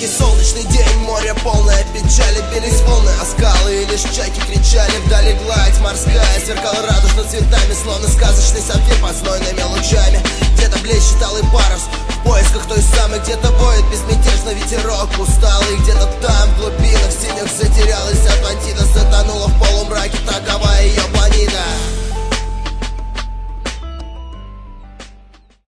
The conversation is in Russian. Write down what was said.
Яркий солнечный день, море полное печали. Бились волны о скалы, и лишь чайки кричали. Вдали гладь морская сверкала радужно цветами, словно сказочный сапфир под знойными лучами. Где-то блещет алый парус в поисках той самой, где-то воет безмятежно ветерок усталый. Где-то там, в глубинах синих, затерялась Атлантида, затонула в полумраке, такова ее планета.